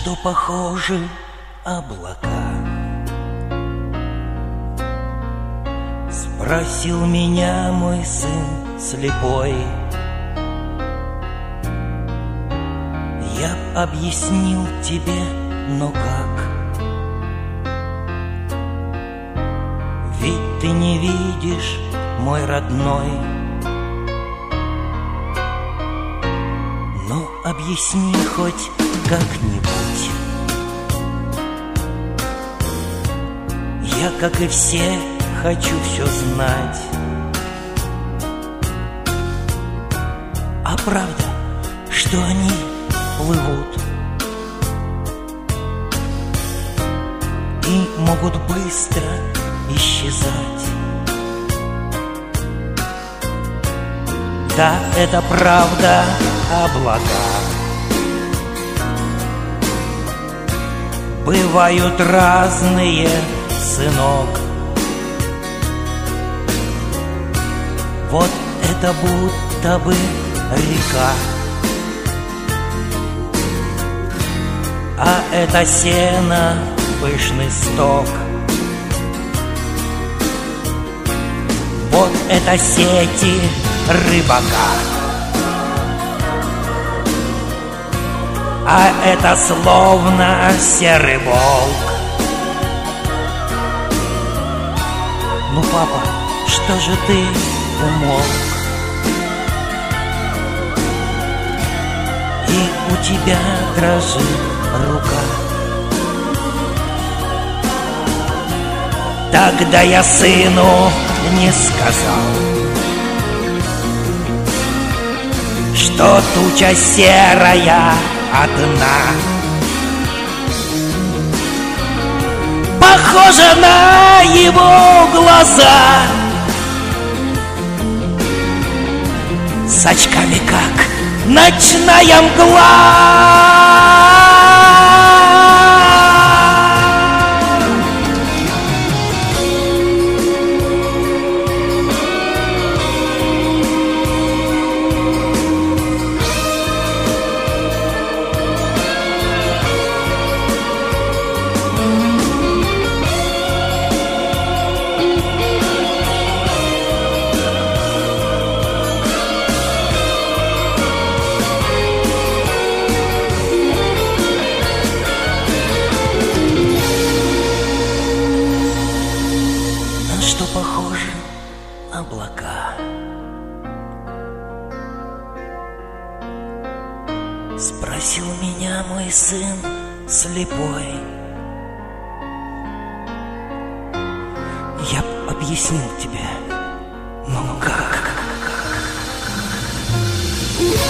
что похожи облака? Спросил меня мой сын слепой. Я б объяснил тебе, но как? Ведь ты не видишь, мой родной. Но объясни хоть как-нибудь. Я, как и все, хочу все знать. А правда, что они плывут и могут быстро исчезать? Да, это правда, облака бывают разные, сынок. Вот это будто бы река, а это сено, пышный сток. Вот это сети рыбака, а это словно серый волк. Ну, папа, что же ты умолк? И у тебя дрожит рука. Тогда я сыну не сказал, что туча серая одна похожа на его глаза, с очками, как ночная мгла. Что похожи облака? Спросил меня мой сын слепой. Я б объяснил тебе, но как?